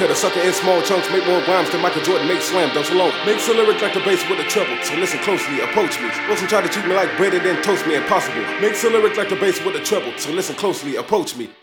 cut a sucker in small chunks, make more rhymes than Michael Jordan makes slam dunks alone. Makes a lyric like the bass with a treble, so listen closely, approach me. Wilson try to treat me like bread and then toast me, impossible. Makes a lyric like the bass with a treble, so listen closely, approach me.